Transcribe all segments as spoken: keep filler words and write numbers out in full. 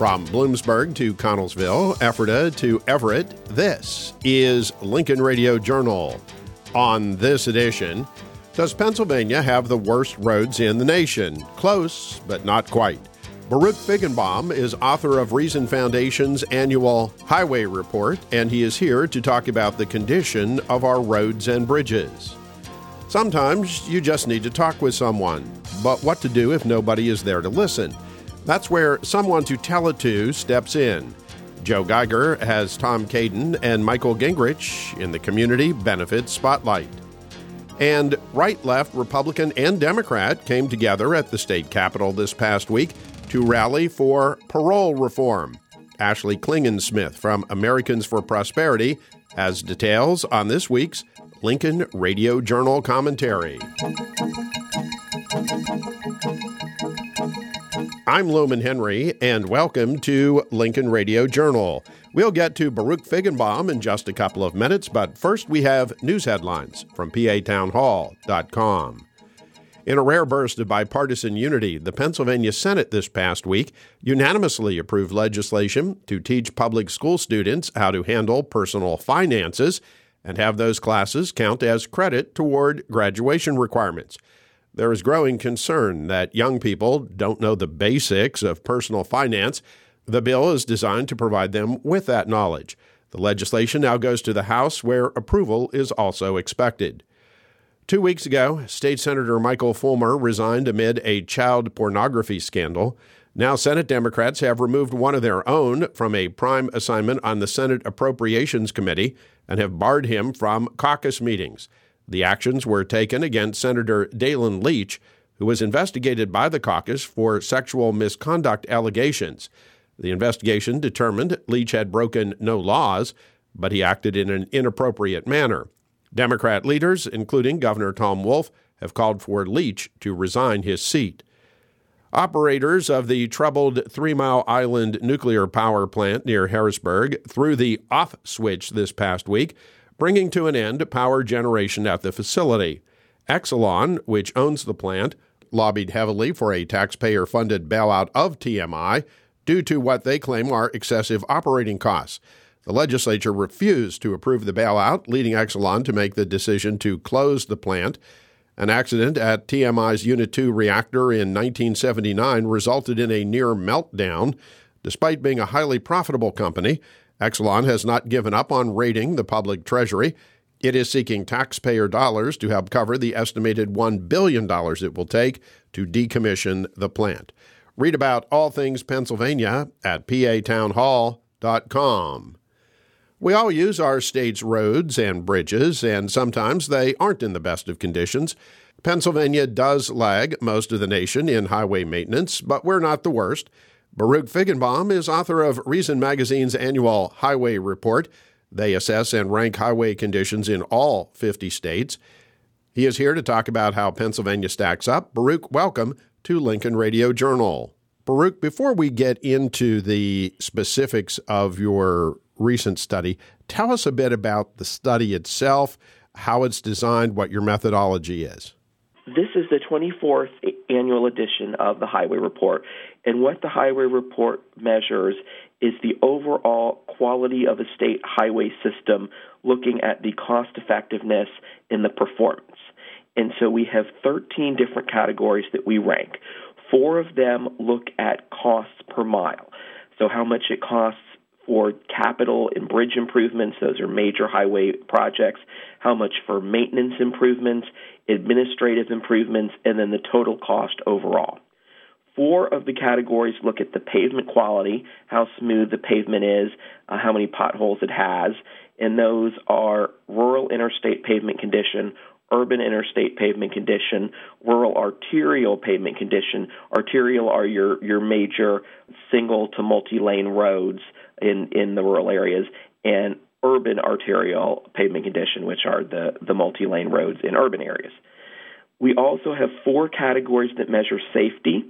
From Bloomsburg to Connellsville, Ephrata to Everett, this is Lincoln Radio Journal. On this edition, does Pennsylvania have the worst roads in the nation? Close, but not quite. Baruch Feigenbaum is author of Reason Foundation's annual Highway Report, and he is here to talk about the condition of our roads and bridges. Sometimes you just need to talk with someone, but what to do if nobody is there to listen? That's where someone to tell it to steps in. Joe Geiger has Tom Caden and Michael Gingrich in the Community Benefits Spotlight. And right, left, Republican, and Democrat came together at the state capitol this past week to rally for parole reform. Ashley Klingensmith from Americans for Prosperity has details on this week's Lincoln Radio Journal commentary. I'm Luman Henry, and welcome to Lincoln Radio Journal. We'll get to Baruch Feigenbaum in just a couple of minutes, but first we have news headlines from P A town hall dot com. In a rare burst of bipartisan unity, the Pennsylvania Senate this past week unanimously approved legislation to teach public school students how to handle personal finances and have those classes count as credit toward graduation requirements. There is growing concern that young people don't know the basics of personal finance. The bill is designed to provide them with that knowledge. The legislation now goes to the House, where approval is also expected. Two weeks ago, State Senator Michael Fulmer resigned amid a child pornography scandal. Now Senate Democrats have removed one of their own from a prime assignment on the Senate Appropriations Committee and have barred him from caucus meetings. The actions were taken against Senator Dalen Leach, who was investigated by the caucus for sexual misconduct allegations. The investigation determined Leach had broken no laws, but he acted in an inappropriate manner. Democrat leaders, including Governor Tom Wolf, have called for Leach to resign his seat. Operators of the troubled Three Mile Island nuclear power plant near Harrisburg threw the off switch this past week, bringing to an end power generation at the facility. Exelon, which owns the plant, lobbied heavily for a taxpayer-funded bailout of T M I due to what they claim are excessive operating costs. The legislature refused to approve the bailout, leading Exelon to make the decision to close the plant. An accident at T M I's Unit two reactor in nineteen seventy-nine resulted in a near meltdown. Despite being a highly profitable company, Exelon has not given up on raiding the public treasury. It is seeking taxpayer dollars to help cover the estimated one billion dollars it will take to decommission the plant. Read about all things Pennsylvania at P A town hall dot com. We all use our state's roads and bridges, and sometimes they aren't in the best of conditions. Pennsylvania does lag most of the nation in highway maintenance, but we're not the worst. Baruch Feigenbaum is author of Reason Magazine's annual Highway Report. They assess and rank highway conditions in all fifty states. He is here to talk about how Pennsylvania stacks up. Baruch, welcome to Lincoln Radio Journal. Baruch, before we get into the specifics of your recent study, tell us a bit about the study itself, how it's designed, what your methodology is. This is the twenty-fourth annual edition of the Highway Report, and what the Highway Report measures is the overall quality of a state highway system, looking at the cost-effectiveness and the performance. And so we have thirteen different categories that we rank. Four of them look at costs per mile, so how much it costs for capital and bridge improvements, those are major highway projects, how much for maintenance improvements, administrative improvements, and then the total cost overall. Four of the categories look at the pavement quality, how smooth the pavement is, uh, how many potholes it has, and those are rural interstate pavement condition, urban interstate pavement condition, rural arterial pavement condition. Arterial are your, your major single to multi-lane roads in, in the rural areas, and urban arterial pavement condition, which are the, the multi-lane roads in urban areas. We also have four categories that measure safety.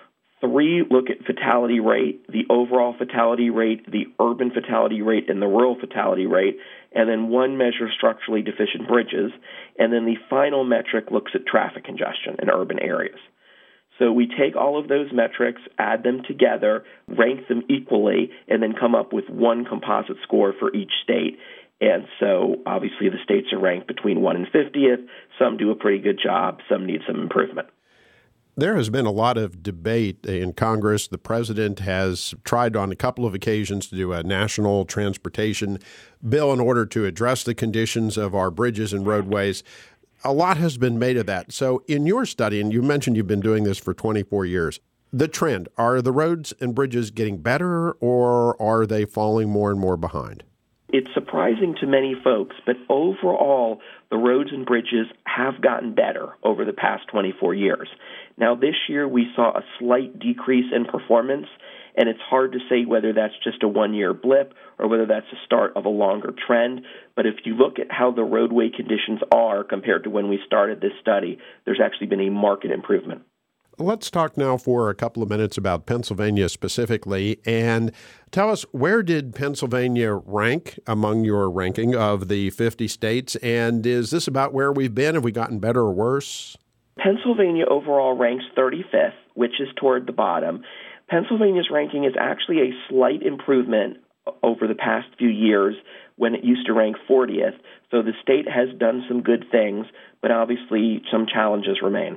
Three look at fatality rate, the overall fatality rate, the urban fatality rate, and the rural fatality rate, and then one measures structurally deficient bridges, and then the final metric looks at traffic congestion in urban areas. So we take all of those metrics, add them together, rank them equally, and then come up with one composite score for each state. And so obviously the states are ranked between one and fiftieth. Some do a pretty good job. Some need some improvement. There has been a lot of debate in Congress. The president has tried on a couple of occasions to do a national transportation bill in order to address the conditions of our bridges and roadways. A lot has been made of that. So in your study, and you mentioned you've been doing this for twenty-four years, the trend, are the roads and bridges getting better or are they falling more and more behind? It's surprising to many folks, but overall, the roads and bridges have gotten better over the past twenty-four years. Now, this year we saw a slight decrease in performance, and it's hard to say whether that's just a one-year blip or whether that's the start of a longer trend. But if you look at how the roadway conditions are compared to when we started this study, there's actually been a marked improvement. Let's talk now for a couple of minutes about Pennsylvania specifically, and tell us, where did Pennsylvania rank among your ranking of the fifty states, and is this about where we've been? Have we gotten better or worse? Pennsylvania overall ranks thirty-fifth, which is toward the bottom. Pennsylvania's ranking is actually a slight improvement over the past few years when it used to rank fortieth. So the state has done some good things, but obviously some challenges remain.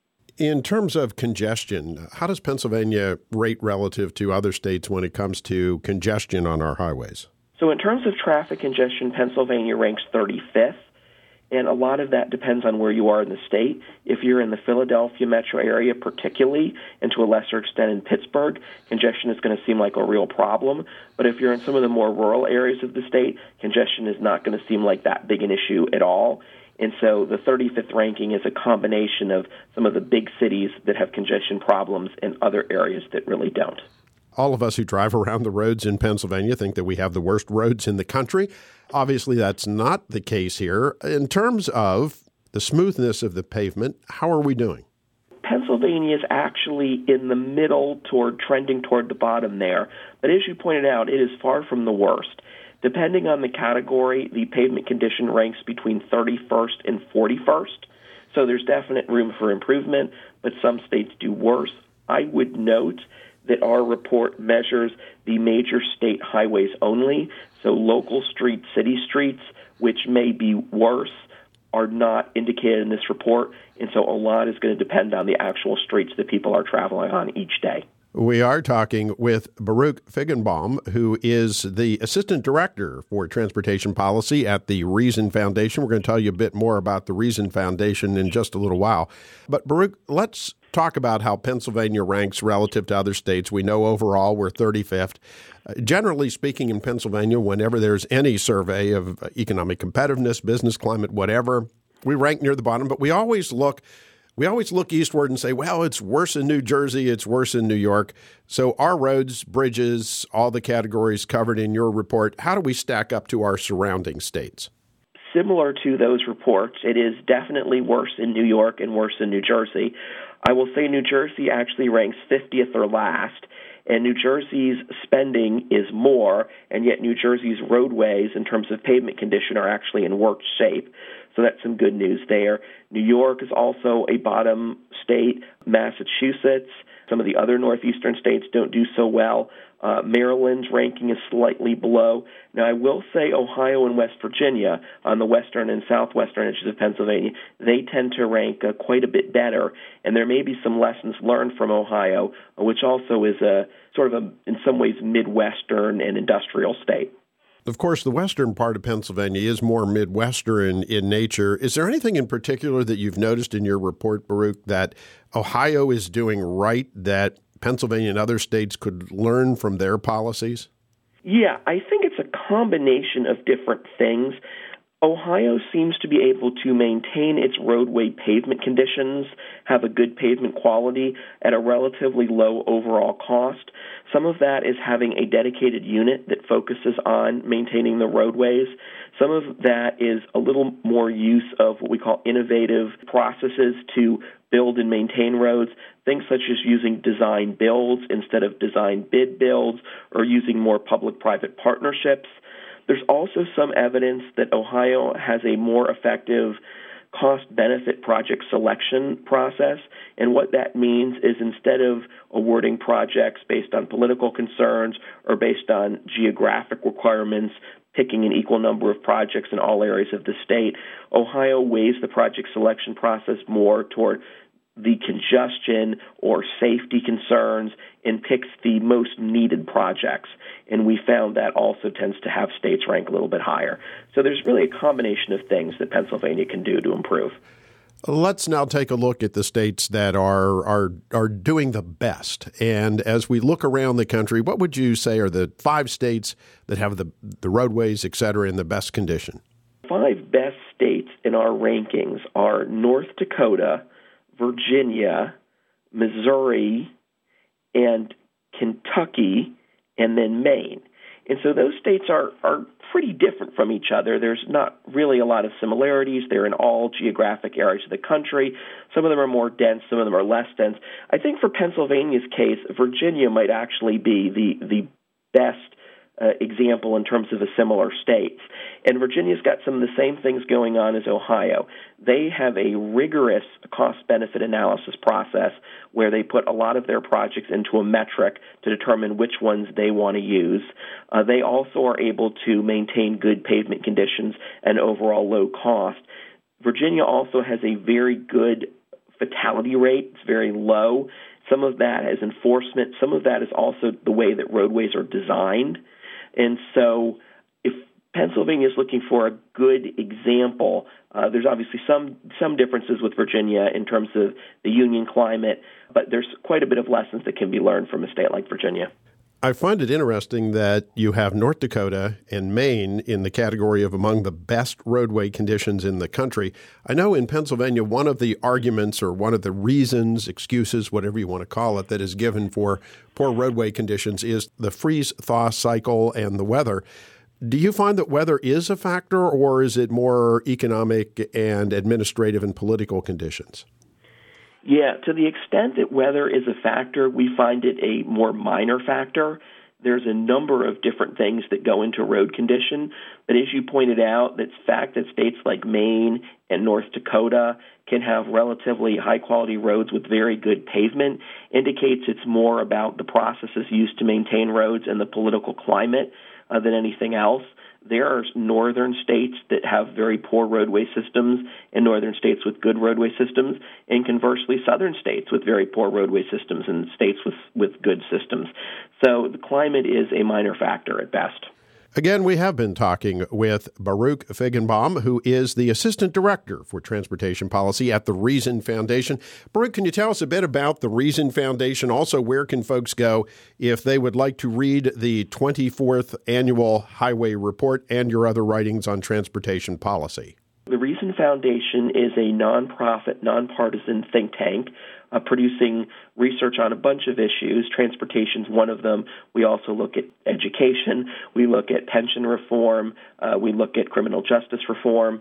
In terms of congestion, how does Pennsylvania rate relative to other states when it comes to congestion on our highways? So in terms of traffic congestion, Pennsylvania ranks thirty-fifth, and a lot of that depends on where you are in the state. If you're in the Philadelphia metro area particularly, and to a lesser extent in Pittsburgh, congestion is going to seem like a real problem. But if you're in some of the more rural areas of the state, congestion is not going to seem like that big an issue at all. And so the thirty-fifth ranking is a combination of some of the big cities that have congestion problems and other areas that really don't. All of us who drive around the roads in Pennsylvania think that we have the worst roads in the country. Obviously, that's not the case here. In terms of the smoothness of the pavement, how are we doing? Pennsylvania is actually in the middle toward trending toward the bottom there. But as you pointed out, it is far from the worst. Depending on the category, the pavement condition ranks between thirty-first and forty-first. So there's definite room for improvement, but some states do worse. I would note that our report measures the major state highways only, so local streets, city streets, which may be worse, are not indicated in this report, and so a lot is going to depend on the actual streets that people are traveling on each day. We are talking with Baruch Feigenbaum, who is the Assistant Director for Transportation Policy at the Reason Foundation. We're going to tell you a bit more about the Reason Foundation in just a little while. But Baruch, let's talk about how Pennsylvania ranks relative to other states. We know overall we're thirty-fifth. Uh, generally speaking, in Pennsylvania, whenever there's any survey of economic competitiveness, business climate, whatever, we rank near the bottom, but we always look We always look eastward and say, well, it's worse in New Jersey, it's worse in New York. So our roads, bridges, all the categories covered in your report, how do we stack up to our surrounding states? Similar to those reports, it is definitely worse in New York and worse in New Jersey. I will say New Jersey actually ranks fiftieth or last, and New Jersey's spending is more, and yet New Jersey's roadways in terms of pavement condition are actually in worse shape. So that's some good news there. New York is also a bottom state. Massachusetts, some of the other northeastern states don't do so well. Uh, Maryland's ranking is slightly below. Now, I will say Ohio and West Virginia on the western and southwestern edges of Pennsylvania, they tend to rank uh, quite a bit better, and there may be some lessons learned from Ohio, which also is a sort of a, in some ways, Midwestern and industrial state. Of course, the western part of Pennsylvania is more Midwestern in nature. Is there anything in particular that you've noticed in your report, Baruch, that Ohio is doing right that Pennsylvania and other states could learn from their policies? Yeah, I think it's a combination of different things. Ohio seems to be able to maintain its roadway pavement conditions, have a good pavement quality at a relatively low overall cost. Some of that is having a dedicated unit that focuses on maintaining the roadways. Some of that is a little more use of what we call innovative processes to build and maintain roads, things such as using design builds instead of design bid builds or using more public-private partnerships. There's also some evidence that Ohio has a more effective cost-benefit project selection process. And what that means is instead of awarding projects based on political concerns or based on geographic requirements, picking an equal number of projects in all areas of the state, Ohio weighs the project selection process more toward the congestion or safety concerns and picks the most needed projects. And we found that also tends to have states rank a little bit higher. So there's really a combination of things that Pennsylvania can do to improve. Let's now take a look at the states that are are are doing the best. And as we look around the country, what would you say are the five states that have the, the roadways, et cetera, in the best condition? Five best states in our rankings are North Dakota, Virginia, Missouri, and Kentucky, and then Maine. And so those states are, are pretty different from each other. There's not really a lot of similarities. They're in all geographic areas of the country. Some of them are more dense, some of them are less dense. I think for Pennsylvania's case, Virginia might actually be the, the best Uh, example in terms of a similar states. And Virginia's got some of the same things going on as Ohio. They have a rigorous cost-benefit analysis process where they put a lot of their projects into a metric to determine which ones they want to use. Uh, they also are able to maintain good pavement conditions and overall low cost. Virginia also has a very good fatality rate. It's very low. Some of that is enforcement. Some of that is also the way that roadways are designed. And so if Pennsylvania is looking for a good example, uh, there's obviously some some differences with Virginia in terms of the union climate, but there's quite a bit of lessons that can be learned from a state like Virginia. I find it interesting that you have North Dakota and Maine in the category of among the best roadway conditions in the country. I know in Pennsylvania, one of the arguments or one of the reasons, excuses, whatever you want to call it, that is given for poor roadway conditions is the freeze-thaw cycle and the weather. Do you find that weather is a factor, or is it more economic and administrative and political conditions? Yeah, to the extent that weather is a factor, we find it a more minor factor. There's a number of different things that go into road condition, but as you pointed out, the fact that states like Maine and North Dakota can have relatively high-quality roads with very good pavement indicates it's more about the processes used to maintain roads and the political climate uh, than anything else. There are northern states that have very poor roadway systems and northern states with good roadway systems, and conversely, southern states with very poor roadway systems and states with, with good systems. So the climate is a minor factor at best. Again, we have been talking with Baruch Feigenbaum, who is the Assistant Director for Transportation Policy at the Reason Foundation. Baruch, can you tell us a bit about the Reason Foundation? Also, where can folks go if they would like to read the twenty-fourth Annual Highway Report and your other writings on transportation policy? The Reason Foundation is a nonprofit, nonpartisan think tank uh, producing research on a bunch of issues. Transportation's one of them. We also look at education. We look at pension reform. Uh, we look at criminal justice reform.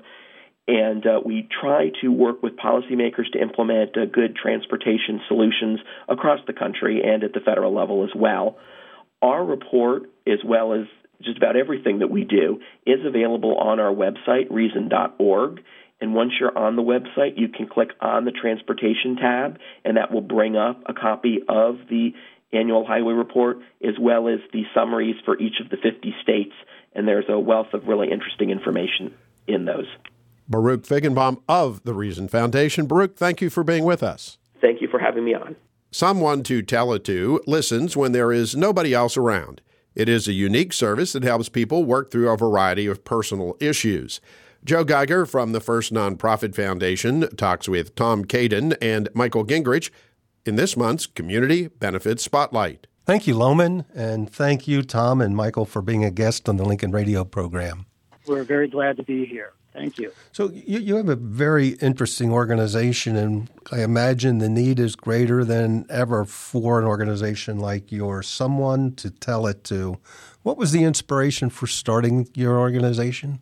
And uh, we try to work with policymakers to implement uh, good transportation solutions across the country and at the federal level as well. Our report, as well as just about everything that we do, is available on our website, reason dot org. And once you're on the website, you can click on the Transportation tab, and that will bring up a copy of the annual highway report, as well as the summaries for each of the fifty states. And there's a wealth of really interesting information in those. Baruch Feigenbaum of the Reason Foundation. Baruch, thank you for being with us. Thank you for having me on. Someone to tell it to listens when there is nobody else around. It is a unique service that helps people work through a variety of personal issues. Joe Geiger from the First Nonprofit Foundation talks with Tom Caden and Michael Gingrich in this month's Community Benefits Spotlight. Thank you, Loman, and thank you, Tom and Michael, for being a guest on the Lincoln Radio program. We're very glad to be here. Thank you. So you, you have a very interesting organization, and I imagine the need is greater than ever for an organization like yours, someone to tell it to. What was the inspiration for starting your organization?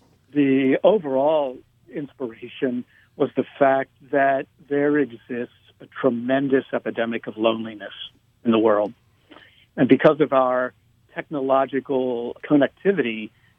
The overall inspiration was the fact that there exists a tremendous epidemic of loneliness in the world. And because of our technological connectivity,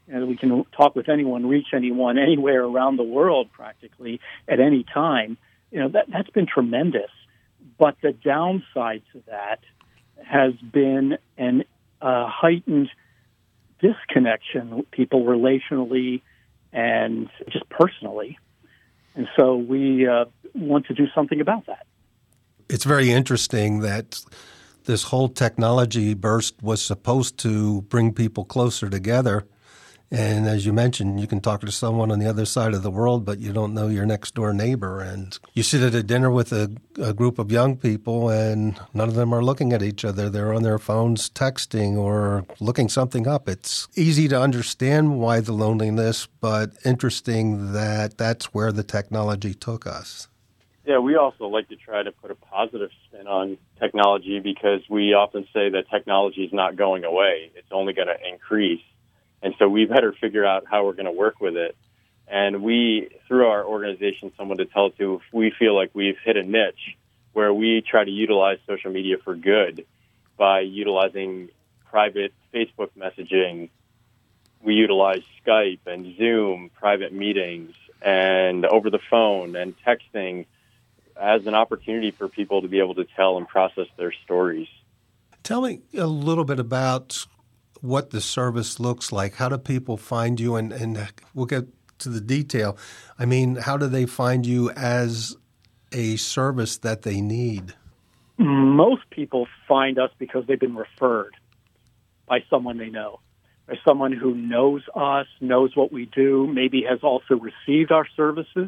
and we can talk with anyone, reach anyone, anywhere around the world practically at any time. You know, that, that's been tremendous. But the downside to that has been an uh, heightened disconnection with people relationally and just personally. And so we uh, want to do something about that. It's very interesting that this whole technology burst was supposed to bring people closer together. And as you mentioned, you can talk to someone on the other side of the world, but you don't know your next door neighbor. And you sit at a dinner with a, a group of young people, and none of them are looking at each other. They're on their phones texting or looking something up. It's easy to understand why the loneliness, but interesting that that's where the technology took us. Yeah, we also like to try to put a positive spin on technology because we often say that technology is not going away. It's only going to increase. And so we better figure out how we're going to work with it. And we, through our organization, Someone to Tell It To, we feel like we've hit a niche where we try to utilize social media for good by utilizing private Facebook messaging. We utilize Skype and Zoom, private meetings, and over the phone and texting as an opportunity for people to be able to tell and process their stories. Tell me a little bit about what the service looks like. How do people find you? And, and we'll get to the detail. I mean, how do they find you as a service that they need? Most people find us because they've been referred by someone they know, by someone who knows us, knows what we do, maybe has also received our services.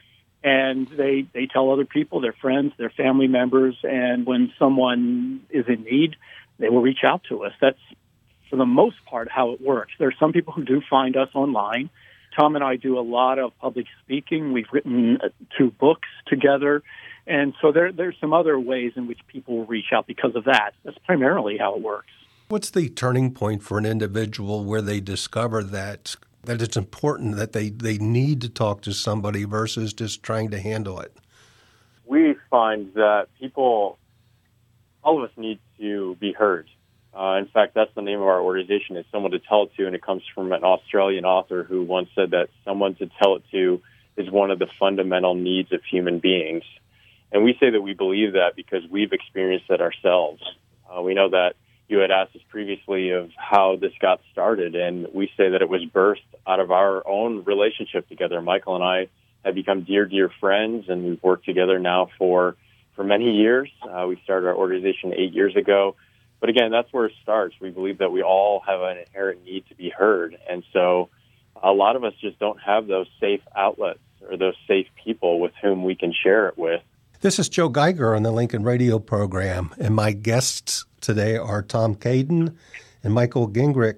And they, they tell other people, their friends, their family members, and when someone is in need, they will reach out to us. That's, for the most part, how it works. There are some people who do find us online. Tom and I do a lot of public speaking. We've written two books together. And so there, there's some other ways in which people will reach out because of that. That's primarily how it works. What's the turning point for an individual where they discover that that it's important that they, they need to talk to somebody versus just trying to handle it? We find that people, all of us need to be heard. Uh, in fact, that's the name of our organization, is Someone to Tell It To, and it comes from an Australian author who once said that someone to tell it to is one of the fundamental needs of human beings. And we say that we believe that because we've experienced it ourselves. Uh, we know that you had asked us previously of how this got started, and we say that it was birthed out of our own relationship together. Michael and I have become dear, dear friends, and we've worked together now for, for many years. Uh, we started our organization eight years ago. But again, that's where it starts. We believe that we all have an inherent need to be heard. And so a lot of us just don't have those safe outlets or those safe people with whom we can share it with. This is Joe Geiger on the Lincoln Radio program, and my guests today are Tom Caden and Michael Gingrich,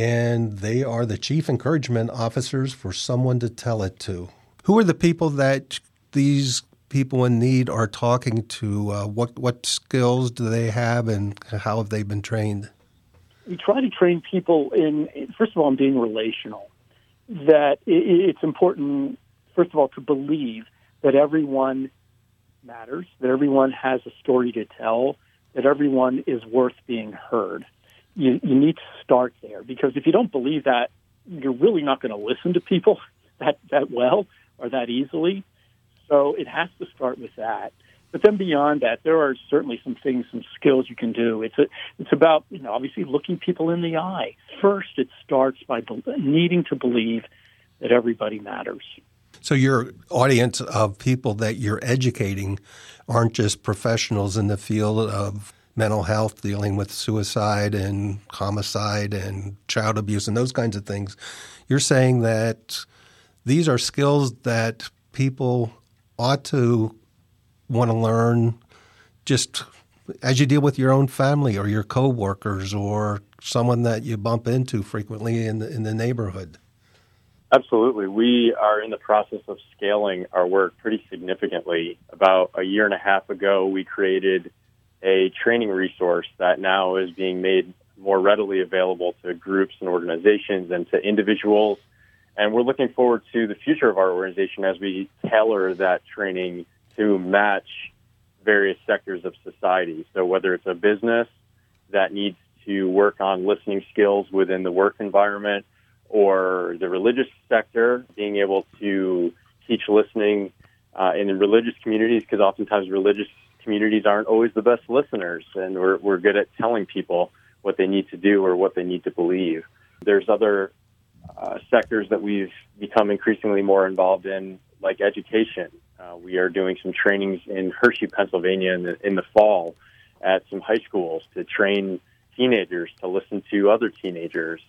and they are the Chief Encouragement Officers for Someone to Tell It To. Who are the people that these people in need are talking to? Uh, what what skills do they have, and how have they been trained? We try to train people in, first of all, in being relational. That it's important, first of all, to believe that everyone matters, that everyone has a story to tell, that everyone is worth being heard. You, you need to start there, because if you don't believe that, you're really not going to listen to people that, that well or that easily. So it has to start with that. But then beyond that, there are certainly some things, some skills you can do. It's a, it's about, you know, obviously looking people in the eye. First, it starts by be- needing to believe that everybody matters. So your audience of people that you're educating aren't just professionals in the field of mental health, dealing with suicide and homicide and child abuse and those kinds of things. You're saying that these are skills that people ought to want to learn just as you deal with your own family or your coworkers or someone that you bump into frequently in the, in the neighborhood. Absolutely. We are in the process of scaling our work pretty significantly. About a year and a half ago, we created a training resource that now is being made more readily available to groups and organizations and to individuals. And we're looking forward to the future of our organization as we tailor that training to match various sectors of society. So whether it's a business that needs to work on listening skills within the work environment, or the religious sector, being able to teach listening uh, in religious communities, because oftentimes religious communities aren't always the best listeners, and we're, we're good at telling people what they need to do or what they need to believe. There's other uh, sectors that we've become increasingly more involved in, like education. Uh, we are doing some trainings in Hershey, Pennsylvania in the, in the fall at some high schools to train teenagers to listen to other teenagers.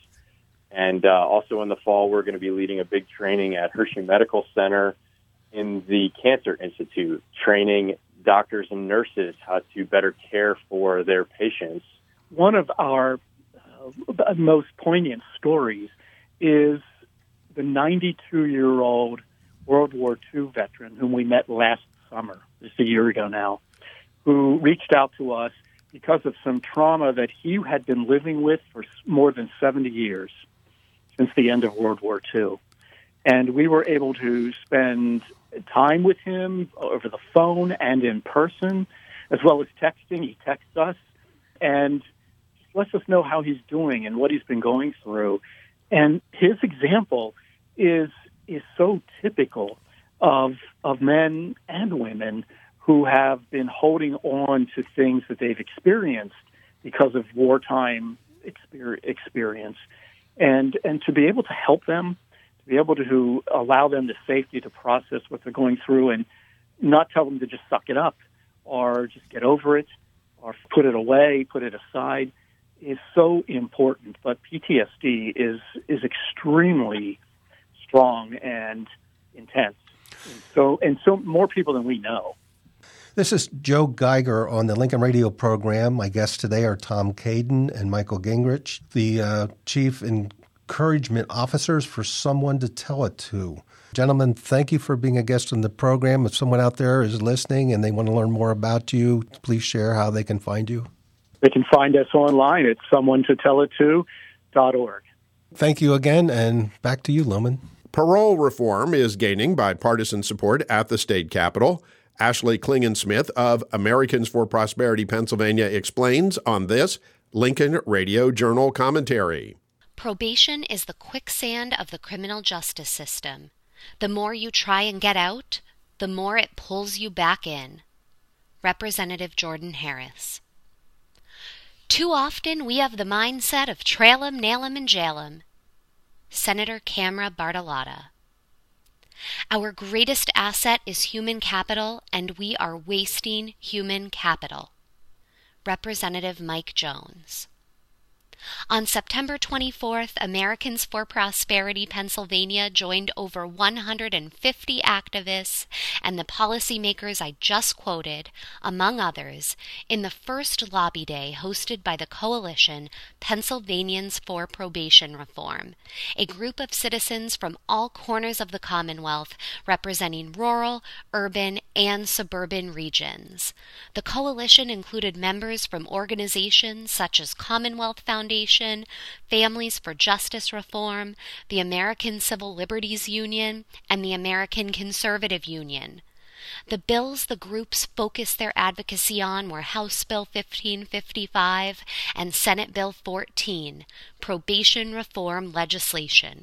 And uh, also in the fall, we're going to be leading a big training at Hershey Medical Center in the Cancer Institute, training doctors and nurses how to better care for their patients. One of our uh, most poignant stories is the ninety-two-year-old World War Two veteran whom we met last summer, just a year ago now, who reached out to us because of some trauma that he had been living with for more than seventy years, since the end of World War Two. And we were able to spend time with him over the phone and in person, as well as texting. He texts us and just lets us know how he's doing and what he's been going through. And his example is is so typical of of men and women who have been holding on to things that they've experienced because of wartime exper- experience. And and to be able to help them, to be able to allow them the safety to process what they're going through and not tell them to just suck it up or just get over it or put it away, put it aside, is so important. But P T S D is is extremely strong and intense. And so and so more people than we know. This is Joe Geiger on the Lincoln Radio program. My guests today are Tom Caden and Michael Gingrich, the uh, Chief Encouragement Officers for Someone to Tell It To. Gentlemen, thank you for being a guest on the program. If someone out there is listening and they want to learn more about you, please share how they can find you. They can find us online at someone to tell it to dot org. Thank you again, and back to you, Loman. Parole reform is gaining bipartisan support at the state capitol. Ashley Klingensmith of Americans for Prosperity Pennsylvania explains on this Lincoln Radio Journal commentary. Probation is the quicksand of the criminal justice system. The more you try and get out, the more it pulls you back in. Representative Jordan Harris. Too often we have the mindset of trail 'em, nail 'em, and jail 'em. Senator Camera Bartolotta. Our greatest asset is human capital, and we are wasting human capital. Representative Mike Jones. On September twenty-fourth, Americans for Prosperity Pennsylvania joined over one hundred fifty activists and the policymakers I just quoted, among others, in the first lobby day hosted by the coalition Pennsylvanians for Probation Reform, a group of citizens from all corners of the Commonwealth representing rural, urban, and suburban regions. The coalition included members from organizations such as Commonwealth Foundation, Families for Justice Reform, the American Civil Liberties Union, and the American Conservative Union. The bills the groups focused their advocacy on were House Bill fifteen fifty-five and Senate Bill fourteen, probation reform legislation.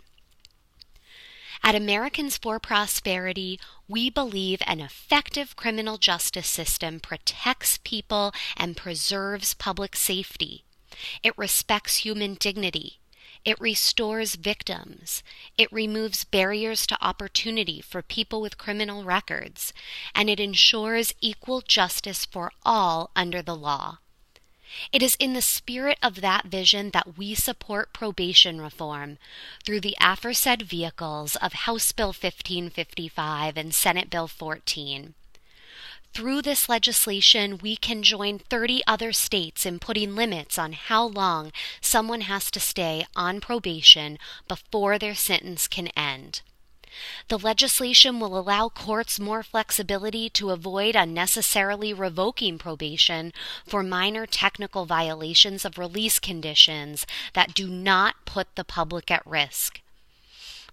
At Americans for Prosperity, we believe an effective criminal justice system protects people and preserves public safety. It respects human dignity. It restores victims. It removes barriers to opportunity for people with criminal records. And it ensures equal justice for all under the law. It is in the spirit of that vision that we support probation reform through the aforesaid vehicles of House Bill fifteen fifty-five and Senate Bill fourteen. Through this legislation, we can join thirty other states in putting limits on how long someone has to stay on probation before their sentence can end. The legislation will allow courts more flexibility to avoid unnecessarily revoking probation for minor technical violations of release conditions that do not put the public at risk.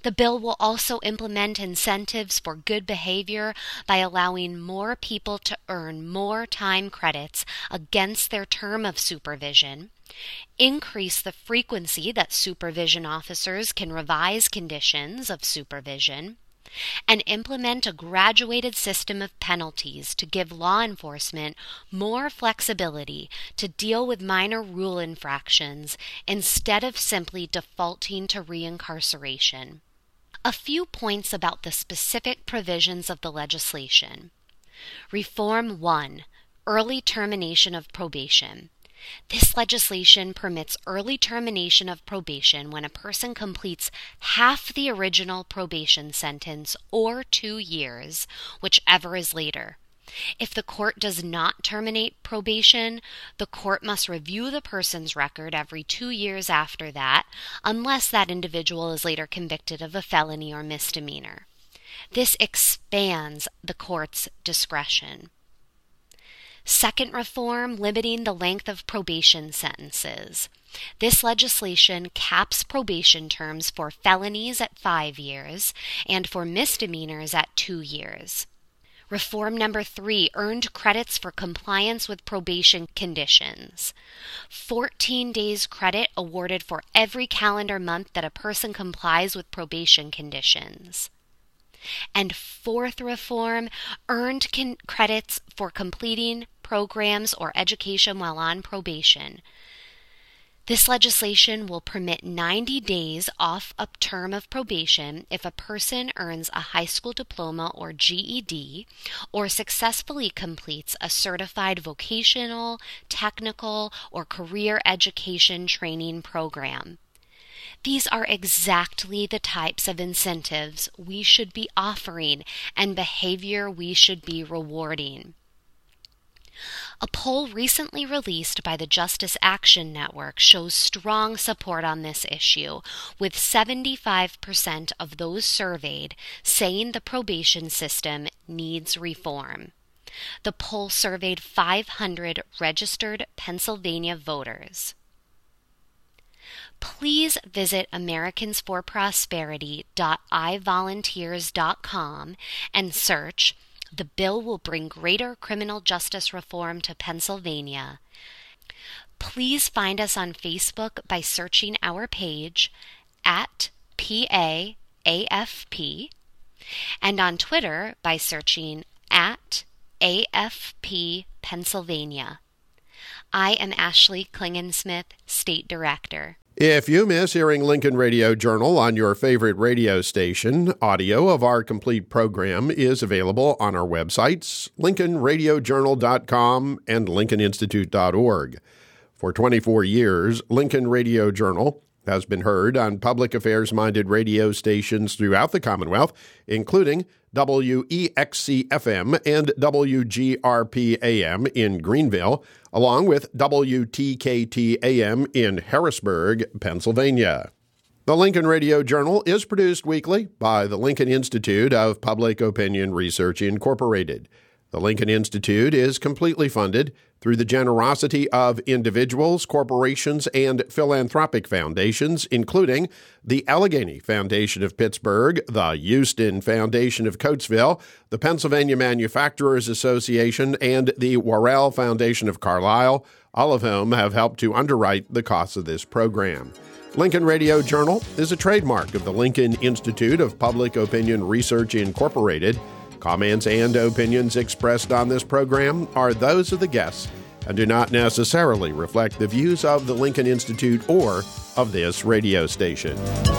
The bill will also implement incentives for good behavior by allowing more people to earn more time credits against their term of supervision, increase the frequency that supervision officers can revise conditions of supervision, and implement a graduated system of penalties to give law enforcement more flexibility to deal with minor rule infractions instead of simply defaulting to reincarceration. A few points about the specific provisions of the legislation. Reform one. Early termination of probation. This legislation permits early termination of probation when a person completes half the original probation sentence or two years, whichever is later. If the court does not terminate probation, the court must review the person's record every two years after that, unless that individual is later convicted of a felony or misdemeanor. This expands the court's discretion. Second reform, limiting the length of probation sentences. This legislation caps probation terms for felonies at five years and for misdemeanors at two years. Reform number three, earned credits for compliance with probation conditions. fourteen days credit awarded for every calendar month that a person complies with probation conditions. And fourth reform, earned con- credits for completing programs or education while on probation. This legislation will permit ninety days off a term of probation if a person earns a high school diploma or G E D or successfully completes a certified vocational, technical, or career education training program. These are exactly the types of incentives we should be offering and behavior we should be rewarding. A poll recently released by the Justice Action Network shows strong support on this issue, with seventy-five percent of those surveyed saying the probation system needs reform. The poll surveyed five hundred registered Pennsylvania voters. Please visit Americans for Prosperity dot i volunteers dot com and search "The bill will bring greater criminal justice reform to Pennsylvania." Please find us on Facebook by searching our page at P A A F P and on Twitter by searching at A F P Pennsylvania. I am Ashley Klingensmith, State Director. If you miss hearing Lincoln Radio Journal on your favorite radio station, audio of our complete program is available on our websites, lincoln radio journal dot com and lincoln institute dot org. For twenty-four years, Lincoln Radio Journal has been heard on public affairs-minded radio stations throughout the Commonwealth, including W E X C F M and W G R P A M in Greenville, along with W T K T A M in Harrisburg, Pennsylvania. The Lincoln Radio Journal is produced weekly by the Lincoln Institute of Public Opinion Research, Incorporated. The Lincoln Institute is completely funded through the generosity of individuals, corporations, and philanthropic foundations, including the Allegheny Foundation of Pittsburgh, the Houston Foundation of Coatesville, the Pennsylvania Manufacturers Association, and the Worrell Foundation of Carlisle, all of whom have helped to underwrite the costs of this program. Lincoln Radio Journal is a trademark of the Lincoln Institute of Public Opinion Research, Incorporated. Comments and opinions expressed on this program are those of the guests and do not necessarily reflect the views of the Lincoln Institute or of this radio station.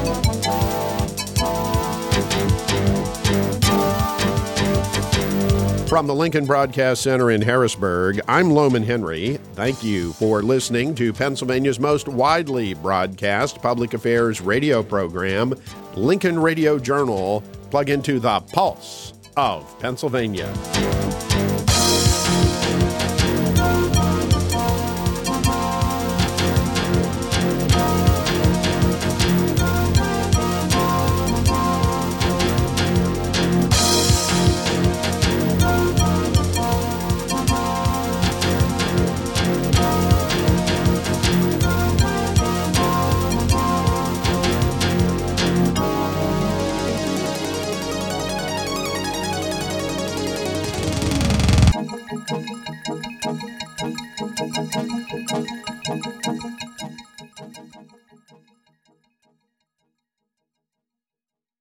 From the Lincoln Broadcast Center in Harrisburg, I'm Loman Henry. Thank you for listening to Pennsylvania's most widely broadcast public affairs radio program, Lincoln Radio Journal. Plug into the pulse of Pennsylvania.